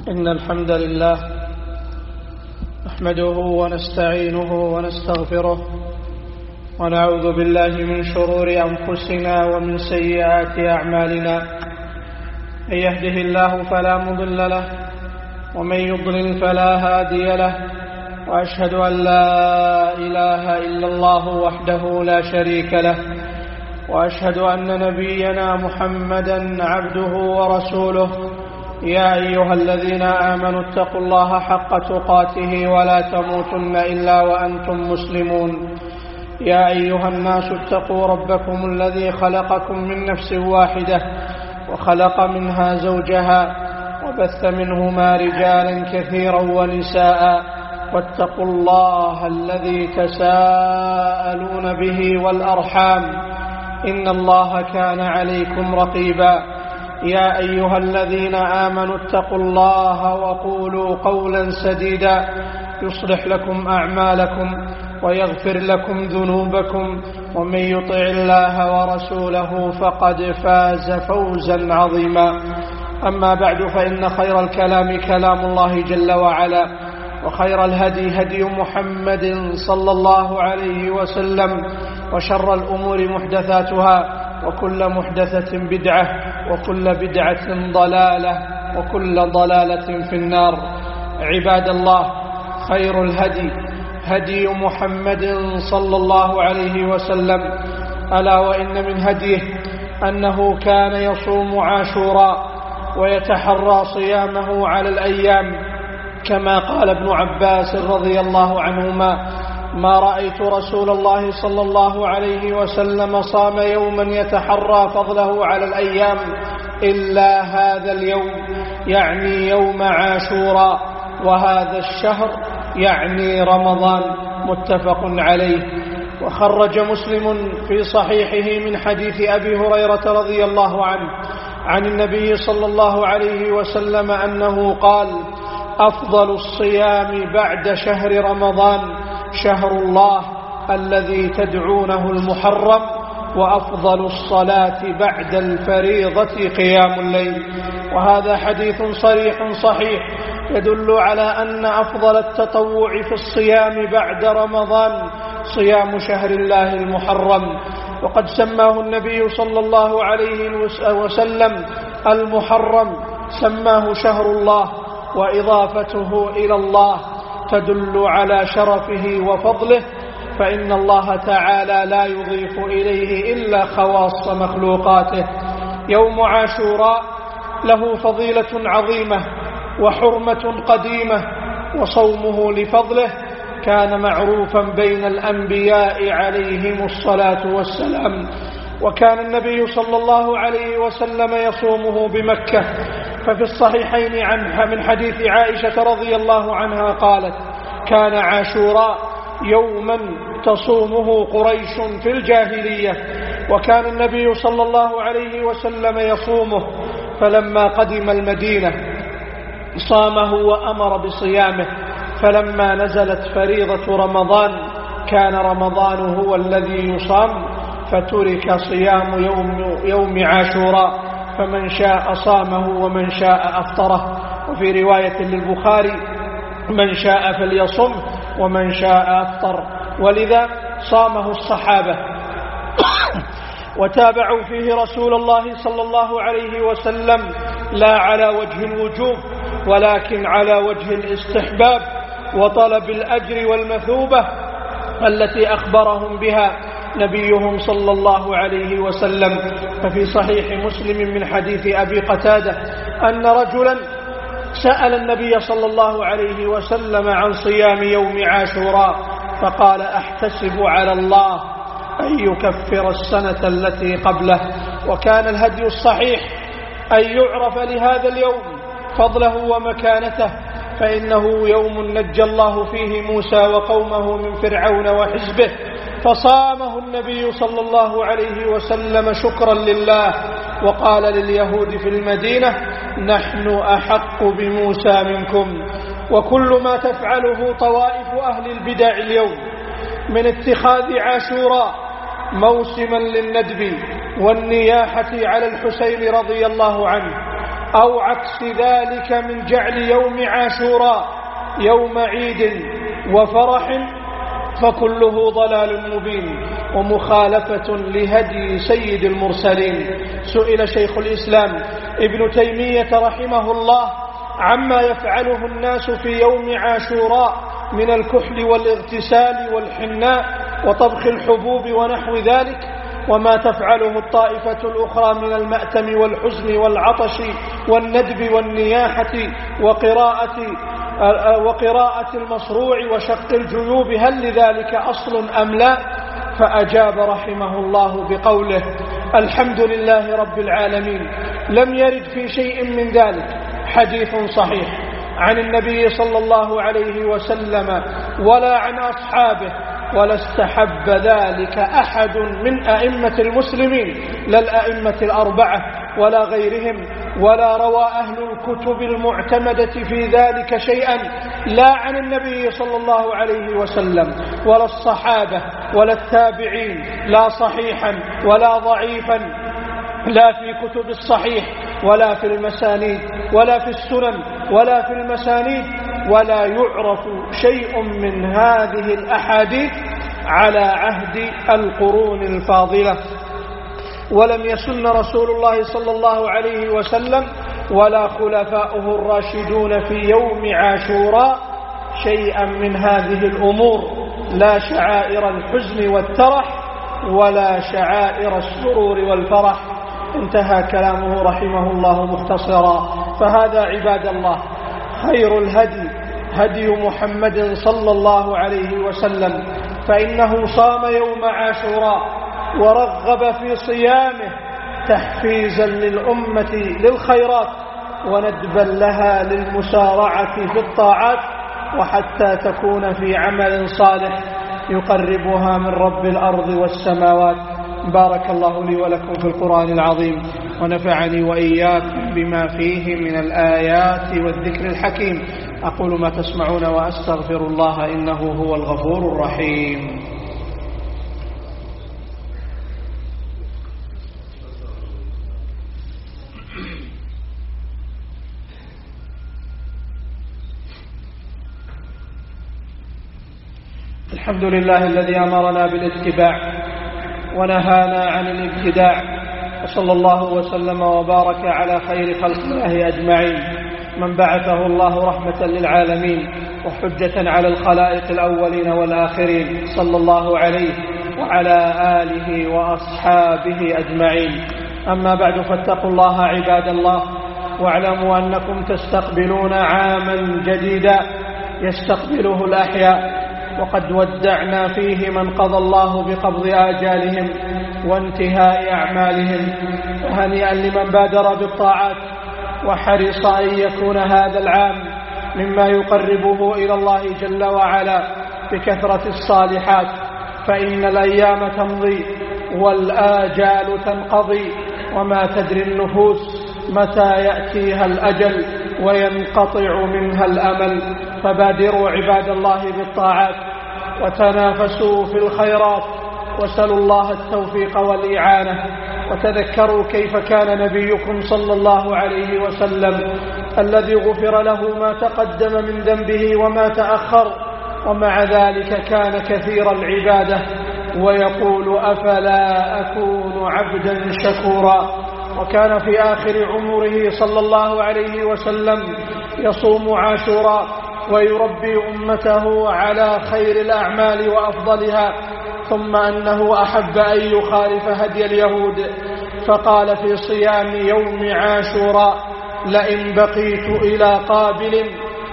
إن الحمد لله نحمده ونستعينه ونستغفره ونعوذ بالله من شرور أنفسنا ومن سيئات أعمالنا. من يهده الله فلا مضل له ومن يضلل فلا هادي له، وأشهد أن لا إله إلا الله وحده لا شريك له، وأشهد أن نبينا محمدا عبده ورسوله. يا أيها الذين آمنوا اتقوا الله حق تقاته ولا تموتن إلا وأنتم مسلمون. يا أيها الناس اتقوا ربكم الذي خلقكم من نفس واحدة وخلق منها زوجها وبث منهما رجالا كثيرا ونساء، واتقوا الله الذي تساءلون به والأرحام إن الله كان عليكم رقيبا. يا أيها الذين آمنوا اتقوا الله وقولوا قولا سديدا يصلح لكم أعمالكم ويغفر لكم ذنوبكم، ومن يطع الله ورسوله فقد فاز فوزا عظيما. أما بعد، فإن خير الكلام كلام الله جل وعلا، وخير الهدي هدي محمد صلى الله عليه وسلم، وشر الأمور محدثاتها، وكل محدثة بدعة، وكل بدعة ضلالة، وكل ضلالة في النار. عباد الله، خير الهدي هدي محمد صلى الله عليه وسلم، ألا وإن من هديه أنه كان يصوم عاشوراء ويتحرى صيامه على الأيام، كما قال ابن عباس رضي الله عنهما: ما رأيت رسول الله صلى الله عليه وسلم صام يوما يتحرى فضله على الأيام إلا هذا اليوم، يعني يوم عاشوراء، وهذا الشهر يعني رمضان. متفق عليه. وخرج مسلم في صحيحه من حديث أبي هريرة رضي الله عنه عن النبي صلى الله عليه وسلم أنه قال: أفضل الصيام بعد شهر رمضان شهر الله الذي تدعونه المحرم، وأفضل الصلاة بعد الفريضة قيام الليل. وهذا حديث صريح صحيح يدل على أن أفضل التطوع في الصيام بعد رمضان صيام شهر الله المحرم، وقد سماه النبي صلى الله عليه وسلم المحرم، سماه شهر الله، وإضافته إلى الله تدل على شرفه وفضله، فإن الله تعالى لا يضيف إليه إلا خواص مخلوقاته. يوم عاشوراء له فضيلة عظيمة وحرمة قديمة، وصومه لفضله كان معروفا بين الأنبياء عليهم الصلاة والسلام، وكان النبي صلى الله عليه وسلم يصومه بمكة. ففي الصحيحين من حديث عائشة رضي الله عنها قالت: كان عاشوراء يوما تصومه قريش في الجاهلية، وكان النبي صلى الله عليه وسلم يصومه، فلما قدم المدينة صامه وأمر بصيامه، فلما نزلت فريضة رمضان كان رمضان هو الذي يصام، فترك صيام يوم عاشوراء، فمن شاء صامه ومن شاء أفطره. وفي رواية للبخاري: من شاء فليصم ومن شاء أفطر. ولذا صامه الصحابة وتابعوا فيه رسول الله صلى الله عليه وسلم، لا على وجه الوجوب ولكن على وجه الاستحباب وطلب الأجر والمثوبة التي أخبرهم بها نبيهم صلى الله عليه وسلم. ففي صحيح مسلم من حديث أبي قتادة أن رجلا سأل النبي صلى الله عليه وسلم عن صيام يوم عاشوراء، فقال: أحتسب على الله أن يكفر السنة التي قبله. وكان الهدي الصحيح أن يعرف لهذا اليوم فضله ومكانته، فإنه يوم نجى الله فيه موسى وقومه من فرعون وحزبه، فصامه النبي صلى الله عليه وسلم شكرا لله، وقال لليهود في المدينة: نحن أحق بموسى منكم. وكل ما تفعله طوائف أهل البدع اليوم من اتخاذ عاشوراء موسما للندب والنياحة على الحسين رضي الله عنه أو عكس ذلك من جعل يوم عاشوراء يوم عيد وفرح فكله ضلال مبين ومخالفة لهدي سيد المرسلين. سئل شيخ الإسلام ابن تيمية رحمه الله عما يفعله الناس في يوم عاشوراء من الكحل والاغتسال والحناء وطبخ الحبوب ونحو ذلك، وما تفعله الطائفة الأخرى من المأتم والحزن والعطش والندب والنياحة وقراءة المصروع وشق الجيوب، هل لذلك أصل أم لا؟ فأجاب رحمه الله بقوله: الحمد لله رب العالمين، لم يرد في شيء من ذلك حديث صحيح عن النبي صلى الله عليه وسلم ولا عن أصحابه، ولا استحب ذلك أحد من أئمة المسلمين، لا الأئمة الأربعة ولا غيرهم، ولا روى أهل الكتب المعتمدة في ذلك شيئا، لا عن النبي صلى الله عليه وسلم ولا الصحابة ولا التابعين، لا صحيحا ولا ضعيفا، لا في كتب الصحيح ولا في المسانيد ولا في السنن ولا في المسانيد، ولا يعرف شيء من هذه الأحاديث على عهد القرون الفاضلة. ولم يسن رسول الله صلى الله عليه وسلم ولا خلفاؤه الراشدون في يوم عاشوراء شيئا من هذه الأمور، لا شعائر الحزن والترح ولا شعائر السرور والفرح. انتهى كلامه رحمه الله مختصرا. فهذا عباد الله خير الهدي هدي محمد صلى الله عليه وسلم، فإنه صام يوم عاشوراء ورغب في صيامه تحفيزا للأمة للخيرات وندبا لها للمسارعة في الطاعات، وحتى تكون في عمل صالح يقربها من رب الأرض والسماوات. بارك الله لي ولكم في القرآن العظيم، ونفعني وإياكم بما فيه من الآيات والذكر الحكيم. أقول ما تسمعون وأستغفر الله إنه هو الغفور الرحيم. الحمد لله الذي أمرنا بالاتباع ونهانا عن الابتداع، وصلى الله وسلم وبارك على خير خلق الله أجمعين، من بعثه الله رحمة للعالمين وحجة على الخلائق الأولين والآخرين، صلى الله عليه وعلى آله وأصحابه أجمعين. أما بعد، فاتقوا الله عباد الله، واعلموا أنكم تستقبلون عاما جديدا يستقبله الأحياء، وقد ودعنا فيه من قضى الله بقبض آجالهم وانتهاء أعمالهم. هنيئا لمن بادر بالطاعات وحرص أن يكون هذا العام مما يقربه إلى الله جل وعلا بكثرة الصالحات، فإن الأيام تمضي والآجال تنقضي، وما تدري النفوس متى يأتيها الأجل وينقطع منها الأمل. فبادروا عباد الله بالطاعات وتنافسوا في الخيرات، وسلوا الله التوفيق والإعانة، وتذكروا كيف كان نبيكم صلى الله عليه وسلم الذي غفر له ما تقدم من ذنبه وما تأخر، ومع ذلك كان كثير العبادة ويقول: أفلا أكون عبدا شكورا. وكان في آخر عمره صلى الله عليه وسلم يصوم عاشوراء ويربي أمته على خير الأعمال وأفضلها، ثم أنه أحب أن يخالف هدي اليهود، فقال في صيام يوم عاشوراء: لئن بقيت إلى قابل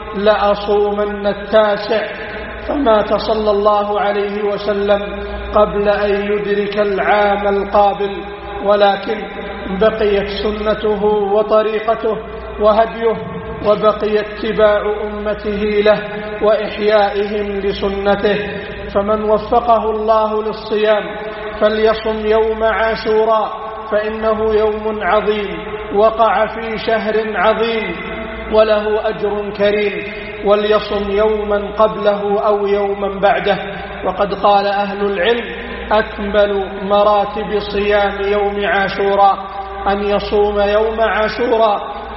لأصومن التاسع. فمات صلى الله عليه وسلم قبل أن يدرك العام القابل، ولكن بقيت سنته وطريقته وهديه، وبقي اتباع أمته له وإحيائهم لسنته. فمن وفقه الله للصيام فليصم يوم عاشوراء، فإنه يوم عظيم وقع في شهر عظيم وله أجر كريم، وليصم يوما قبله أو يوما بعده. وقد قال أهل العلم: أكمل مراتب صيام يوم عاشوراء أن يصوم يوم عاشوراء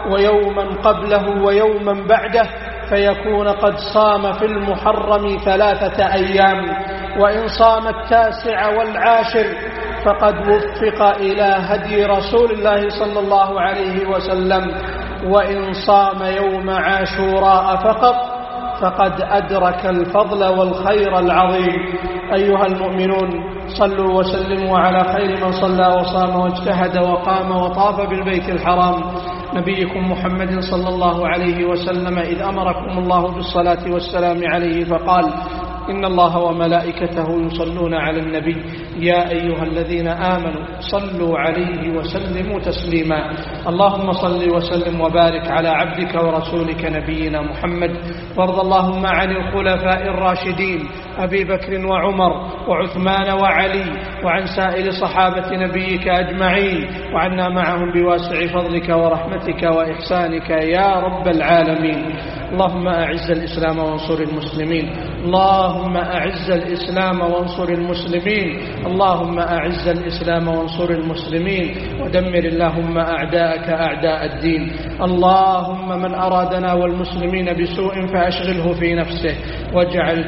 ويوما قبله ويوما بعده، فيكون قد صام في المحرم 3 أيام، وإن صام 9 والعاشر فقد وفق إلى هدي رسول الله صلى الله عليه وسلم، وإن صام يوم عاشوراء فقد أدرك الفضل والخير العظيم. أيها المؤمنون، صلوا وسلموا على خير من صلى وصام واجتهد وقام وطاف بالبيت الحرام، نبيكم محمد صلى الله عليه وسلم، إذ أمركم الله بالصلاة والسلام عليه فقال: إن الله وملائكته يصلون على النبي يا أيها الذين آمنوا صلوا عليه وسلموا تسليما. اللهم صل وسلم وبارك على عبدك ورسولك نبينا محمد، وارض اللهم عن الخلفاء الراشدين أبي بكر وعمر وعثمان وعلي، وعن سائر صحابة نبيك أجمعين، وعنا معهم بواسع فضلك ورحمتك وإحسانك يا رب العالمين. اللهم أعز الإسلام وانصر المسلمين، اللهم أعز الإسلام وانصر المسلمين، اللهم أعز الإسلام وانصر المسلمين، ودمر اللهم أعداءك أعداء الدين. اللهم من أرادنا والمسلمين بسوء فأشغله في نفسه، واجعل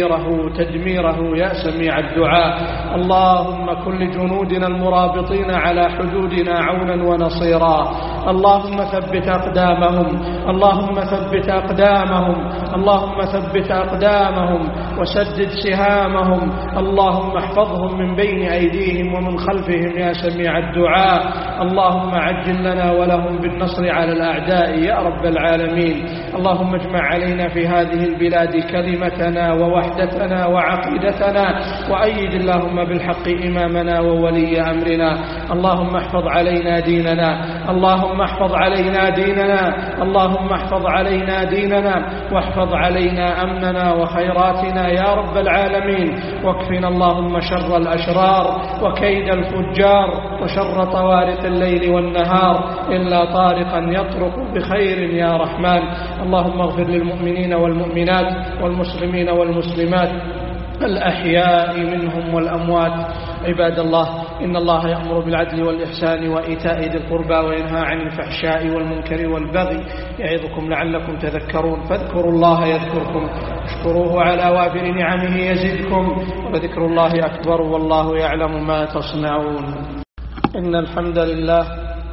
تدميره يا سميع الدعاء. اللهم كن لجنودنا المرابطين على حدودنا عونا ونصيرا. اللهم ثبت أقدامهم، اللهم ثبت أقدامهم، اللهم ثبت أقدامهم وسدد سهامهم. اللهم احفظهم من بين أيديهم ومن خلفهم يا سميع الدعاء. اللهم عجل لنا ولهم بالنصر على الأعداء يا رب العالمين. اللهم اجمع علينا في هذه البلاد كلمتنا ووحدتنا وعقيدتنا، وأيد اللهم بالحق إمامنا وولي أمرنا. اللهم احفظ علينا ديننا، اللهم احفظ علينا ديننا، اللهم احفظ علينا ديننا، واحفظ علينا أمننا وخيراتنا يا رب العالمين. واكفنا اللهم شر الأشرار وكيد الفجار وشر طوارق الليل والنهار، إلا طارقا يطرق بخير يا رحمن. اللهم اغفر للمؤمنين والمؤمنات والمسلمين والمسلمات الأحياء منهم والأموات. عباد الله، إن الله يأمر بالعدل والإحسان وإيتاء ذي القربى وينهى عن الفحشاء والمنكر والبغي، يعظكم لعلكم تذكرون. فاذكروا الله يذكركم، اشكروه على وافر نعمه يزدكم، وذكر الله أكبر والله يعلم ما تصنعون. إن الحمد لله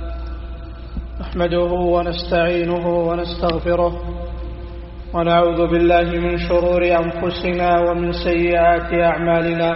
نحمده ونستعينه ونستغفره، ونعوذ بالله من شرور أنفسنا ومن سيئات أعمالنا.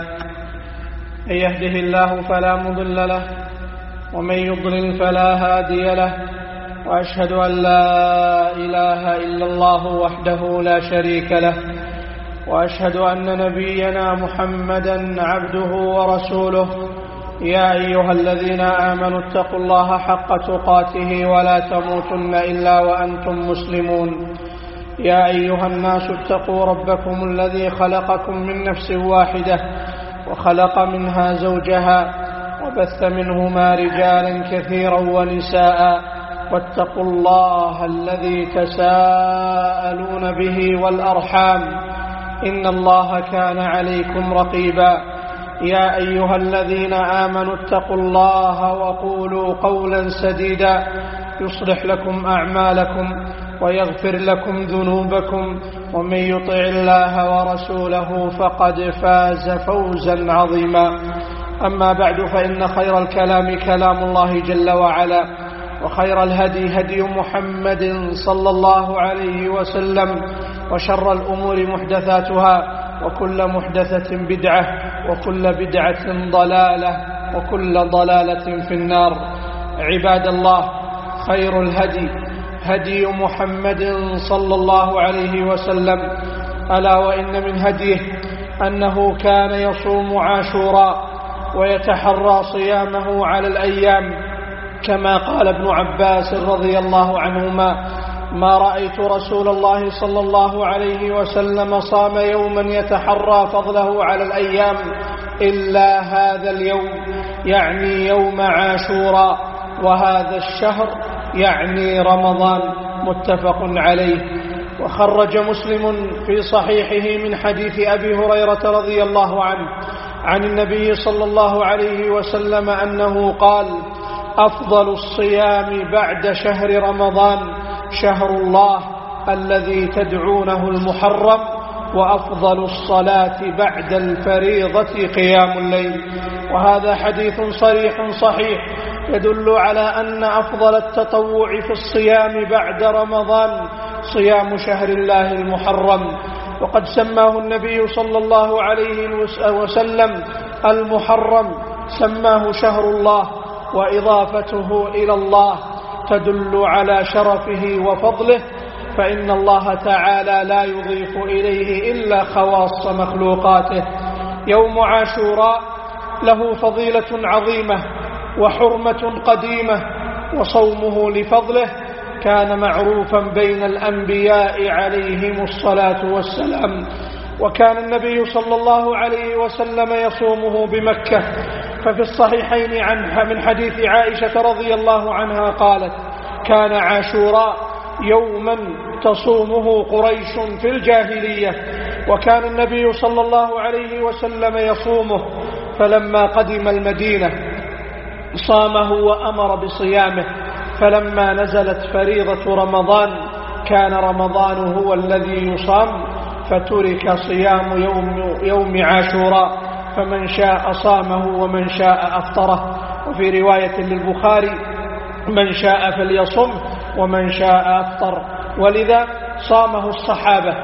من يهده الله فلا مضل له، ومن يضلل فلا هادي له، وأشهد أن لا إله إلا الله وحده لا شريك له، وأشهد أن نبينا محمدا عبده ورسوله. يا أيها الذين آمنوا اتقوا الله حق تقاته ولا تموتن إلا وأنتم مسلمون. يا أيها الناس اتقوا ربكم الذي خلقكم من نفس واحدة، وخلق منها زوجها، وبث منهما رجالا كثيرا ونساء، واتقوا الله الذي تساءلون به والأرحام، إن الله كان عليكم رقيبا. يا أيها الذين آمنوا اتقوا الله وقولوا قولا سديدا يصلح لكم أعمالكم ويغفر لكم ذنوبكم، ومن يطع الله ورسوله فقد فاز فوزا عظيما. أما بعد، فإن خير الكلام كلام الله جل وعلا، وخير الهدي هدي محمد صلى الله عليه وسلم، وشر الأمور محدثاتها، وكل محدثة بدعة، وكل بدعة ضلالة، وكل ضلالة في النار. عباد الله، خير الهدي هدي محمد صلى الله عليه وسلم، ألا وإن من هديه أنه كان يصوم عاشوراء ويتحرى صيامه على الأيام، كما قال ابن عباس رضي الله عنهما: ما رأيت رسول الله صلى الله عليه وسلم صام يوما يتحرى فضله على الأيام إلا هذا اليوم، يعني يوم عاشوراء، وهذا الشهر يعني رمضان. متفق عليه. وخرج مسلم في صحيحه من حديث أبي هريرة رضي الله عنه عن النبي صلى الله عليه وسلم أنه قال: أفضل الصيام بعد شهر رمضان شهر الله الذي تدعونه المحرم، وأفضل الصلاة بعد الفريضة قيام الليل. وهذا حديث صريح صحيح يدل على أن أفضل التطوع في الصيام بعد رمضان صيام شهر الله المحرم. وقد سماه النبي صلى الله عليه وسلم المحرم، سماه شهر الله، وإضافته إلى الله تدل على شرفه وفضله، فإن الله تعالى لا يضيف إليه إلا خواص مخلوقاته. يوم عاشوراء له فضيلة عظيمة وحرمة قديمة، وصومه لفضله كان معروفا بين الأنبياء عليهم الصلاة والسلام، وكان النبي صلى الله عليه وسلم يصومه بمكة. ففي الصحيحين من حديث عائشة رضي الله عنها قالت: كان عاشوراء يوما تصومه قريش في الجاهلية، وكان النبي صلى الله عليه وسلم يصومه، فلما قدم المدينة صامه وأمر بصيامه، فلما نزلت فريضة رمضان كان رمضان هو الذي يصام، فترك صيام يوم عاشوراء، فمن شاء صامه ومن شاء أفطره. وفي رواية للبخاري: من شاء فليصم ومن شاء أفطر. ولذا صامه الصحابة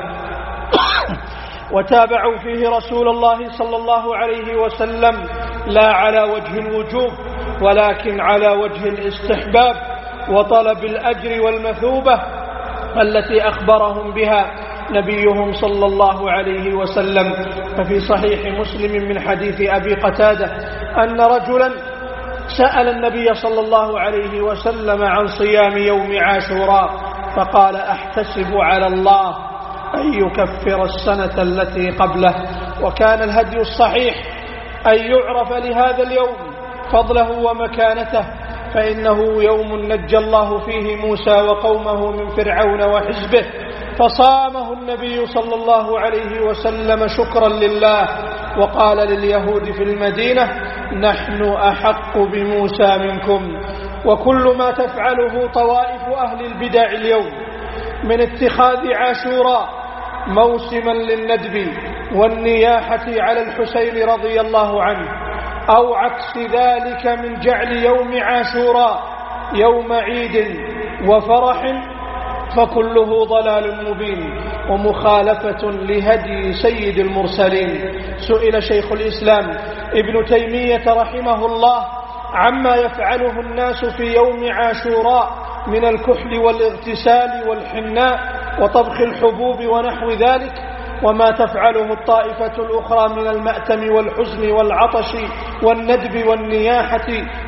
وتابعوا فيه رسول الله صلى الله عليه وسلم، لا على وجه الوجوب ولكن على وجه الاستحباب وطلب الأجر والمثوبة التي أخبرهم بها نبيهم صلى الله عليه وسلم. ففي صحيح مسلم من حديث أبي قتادة أن رجلا سأل النبي صلى الله عليه وسلم عن صيام يوم عاشوراء، فقال: أحتسب على الله أن يكفر السنة التي قبله. وكان الهدي الصحيح أن يعرف لهذا اليوم فضله ومكانته، فإنه يوم نجى الله فيه موسى وقومه من فرعون وحزبه، فصامه النبي صلى الله عليه وسلم شكرا لله، وقال لليهود في المدينة: نحن أحق بموسى منكم. وكل ما تفعله طوائف أهل البدع اليوم من اتخاذ عاشوراء موسما للندب والنياحة على الحسين رضي الله عنه، أو عكس ذلك من جعل يوم عاشوراء يوم عيد وفرح، فكله ضلال مبين ومخالفة لهدي سيد المرسلين. سئل شيخ الإسلام ابن تيمية رحمه الله عما يفعله الناس في يوم عاشوراء من الكحل والاغتسال والحناء وطبخ الحبوب ونحو ذلك، وما تفعله الطائفة الأخرى من المأتم والحزن والعطش والندب والنياحة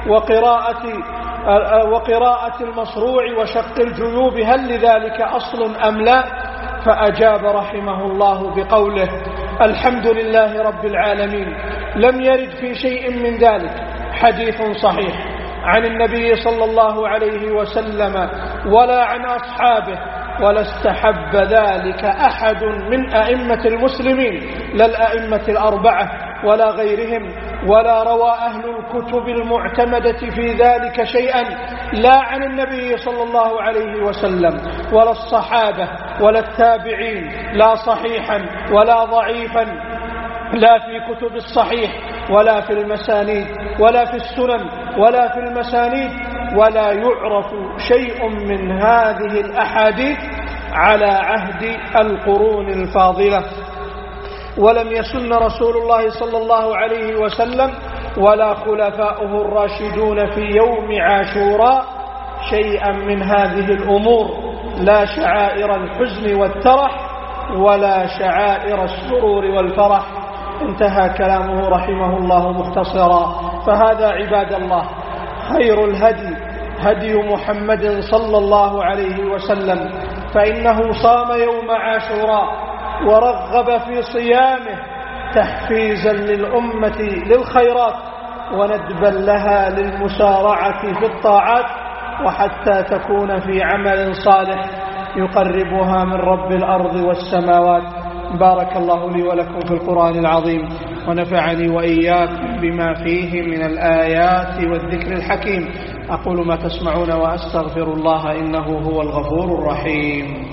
وقراءة المصروع وشق الجيوب، هل لذلك أصل أم لا؟ فأجاب رحمه الله بقوله: الحمد لله رب العالمين، لم يرد في شيء من ذلك حديث صحيح عن النبي صلى الله عليه وسلم ولا عن أصحابه، ولا استحب ذلك أحد من أئمة المسلمين، لا الأئمة الأربعة ولا غيرهم، ولا روى أهل الكتب المعتمدة في ذلك شيئا، لا عن النبي صلى الله عليه وسلم ولا الصحابة ولا التابعين، لا صحيحا ولا ضعيفا، لا في كتب الصحيح ولا في المسانيد ولا في السنن ولا في المسانيد، ولا يعرف شيء من هذه الأحاديث على عهد القرون الفاضلة. ولم يسن رسول الله صلى الله عليه وسلم ولا خلفاؤه الراشدون في يوم عاشوراء شيئا من هذه الأمور، لا شعائر الحزن والترح ولا شعائر السرور والفرح. انتهى كلامه رحمه الله مختصرا. فهذا عباد الله خير الهدي هدي محمد صلى الله عليه وسلم، فإنه صام يوم عاشوراء ورغب في صيامه تحفيزا للأمة للخيرات وندبا لها للمسارعة في الطاعات، وحتى تكون في عمل صالح يقربها من رب الأرض والسماوات. بارك الله لي ولكم في القرآن العظيم، ونفعني وإياكم بما فيه من الآيات والذكر الحكيم. أقول ما تسمعون وأستغفر الله إنه هو الغفور الرحيم.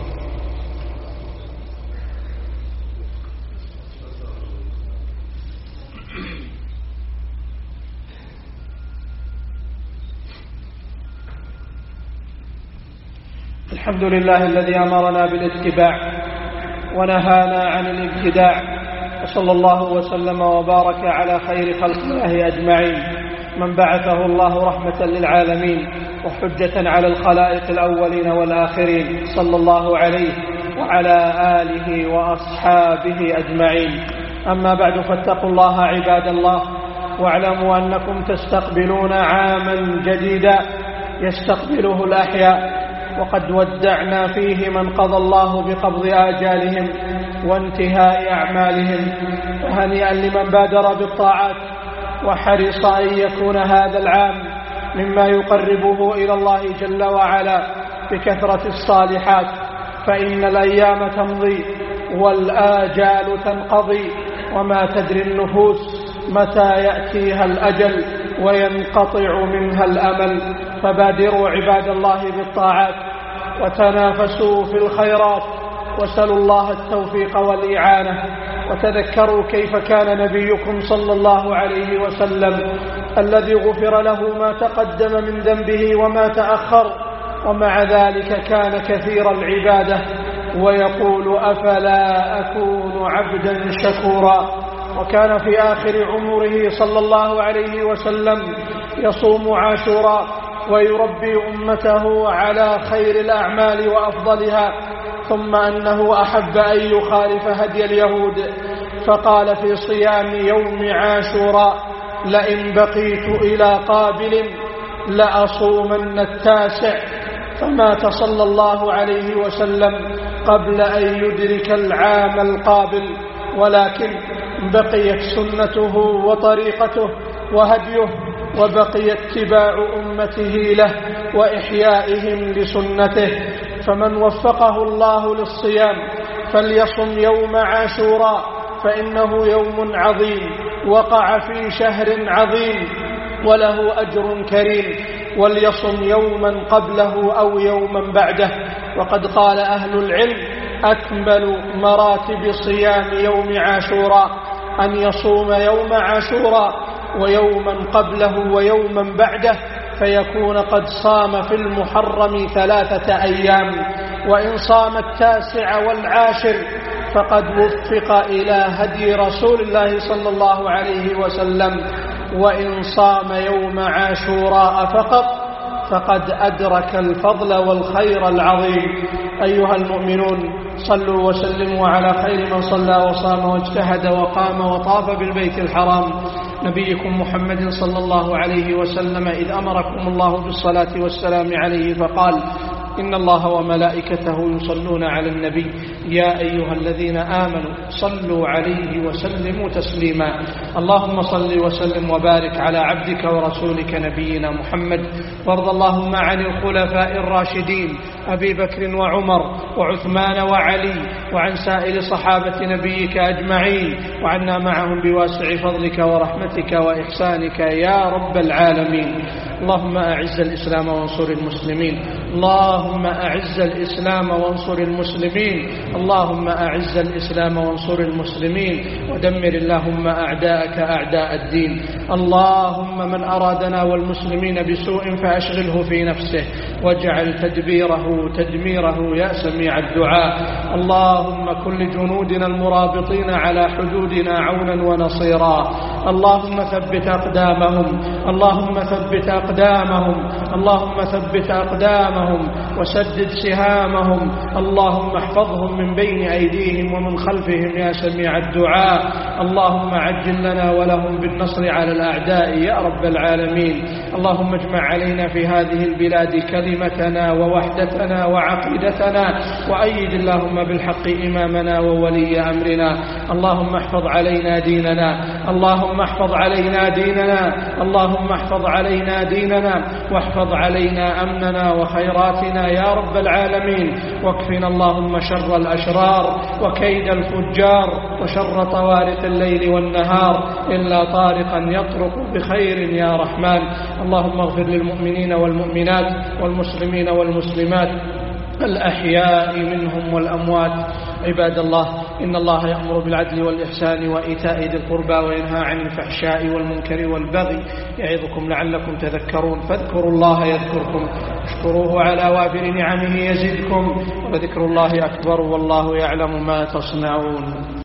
الحمد لله الذي أمرنا بالاتباع ونهانا عن الابتداع، وصلى الله وسلم وبارك على خير خلق الله أجمعين، من بعثه الله رحمة للعالمين وحجة على الخلائق الأولين والآخرين، صلى الله عليه وعلى آله وأصحابه أجمعين. أما بعد، فاتقوا الله عباد الله، واعلموا أنكم تستقبلون عاما جديدا يستقبله الأحياء، وقد ودعنا فيه من قضى الله بقبض آجالهم وانتهاء أعمالهم. وهنيئا لمن بادر بالطاعات وحرص أن يكون هذا العام مما يقربه إلى الله جل وعلا بكثرة الصالحات، فإن الأيام تمضي والآجال تنقضي، وما تدري النفوس متى يأتيها الأجل وينقطع منها الأمل. فبادروا عباد الله بالطاعات وتنافسوا في الخيرات، واسألوا الله التوفيق والإعانة. وتذكروا كيف كان نبيكم صلى الله عليه وسلم الذي غفر له ما تقدم من ذنبه وما تأخر، ومع ذلك كان كثير العبادة، ويقول: أفلا أكون عبدا شكورا. وكان في آخر عمره صلى الله عليه وسلم يصوم عاشوراء ويربي أمته على خير الأعمال وأفضلها، ثم أنه أحب أن يخالف هدي اليهود، فقال في صيام يوم عاشوراء: لئن بقيت إلى قابل لأصومن التاسع. فمات صلى الله عليه وسلم قبل أن يدرك العام القابل، ولكن بقيت سنته وطريقته وهديه، وبقي اتباع أمته له وإحيائهم لسنته. فمن وفقه الله للصيام فليصم يوم عاشوراء، فإنه يوم عظيم وقع في شهر عظيم وله أجر كريم، وليصم يوما قبله أو يوما بعده. وقد قال أهل العلم: أكمل مراتب صيام يوم عاشوراء أن يصوم يوم عاشوراء ويوما قبله ويوما بعده، فيكون قد صام في المحرم 3 أيام، وإن صام 9 والعاشر فقد وفق إلى هدي رسول الله صلى الله عليه وسلم، وإن صام يوم عاشوراء فقط فقد أدرك الفضل والخير العظيم. أيها المؤمنون، صلوا وسلموا على خير من صلى وصام واجتهد وقام وطاف بالبيت الحرام، نبيكم محمد صلى الله عليه وسلم، إذ أمركم الله بالصلاة والسلام عليه فقال: إن الله وملائكته يصلون على النبي يا أيها الذين آمنوا صلوا عليه وسلموا تسليما. اللهم صل وسلم وبارك على عبدك ورسولك نبينا محمد، وارض اللهم عن الخلفاء الراشدين أبي بكر وعمر وعثمان وعلي، وعن سائر صحابة نبيك أجمعين، وعنا معهم بواسع فضلك ورحمتك وإحسانك يا رب العالمين. اللهم أعز الإسلام وانصر المسلمين، اللهم أعز الإسلام وانصر المسلمين، اللهم أعز الإسلام وانصر المسلمين، ودمر اللهم أعداءك أعداء الدين. اللهم من أرادنا والمسلمين بسوء فأشغله في نفسه، واجعل تدميره يا سميع الدعاء. اللهم كن لجنودنا المرابطين على حدودنا عونا ونصيرا. اللهم ثبت أقدامهم، اللهم ثبت أقدامهم، اللهم ثبت أقدامهم وسدد سهامهم. اللهم احفظهم من بين أيديهم ومن خلفهم يا سميع الدعاء. اللهم عجل لنا ولهم بالنصر على الأعداء يا رب العالمين. اللهم اجمع علينا في هذه البلاد كلمتنا ووحدتنا وعقيدتنا، وأيد اللهم بالحق إمامنا وولي أمرنا. اللهم احفظ علينا ديننا، اللهم اللهم احفظ علينا ديننا، اللهم احفظ علينا ديننا، واحفظ علينا أمننا وخيراتنا يا رب العالمين. واكفنا اللهم شر الأشرار وكيد الفجار وشر طوارق الليل والنهار إلا طارقا يطرق بخير يا رحمن. اللهم اغفر للمؤمنين والمؤمنات والمسلمين والمسلمات الأحياء منهم والأموات. عباد الله، إن الله يأمر بالعدل والإحسان وإيتاء ذي القربى وينهى عن الفحشاء والمنكر والبغي يعظكم لعلكم تذكرون. فاذكروا الله يذكركم، اشكروه على وافر نعمه يزدكم، وذكر الله أكبر والله يعلم ما تصنعون.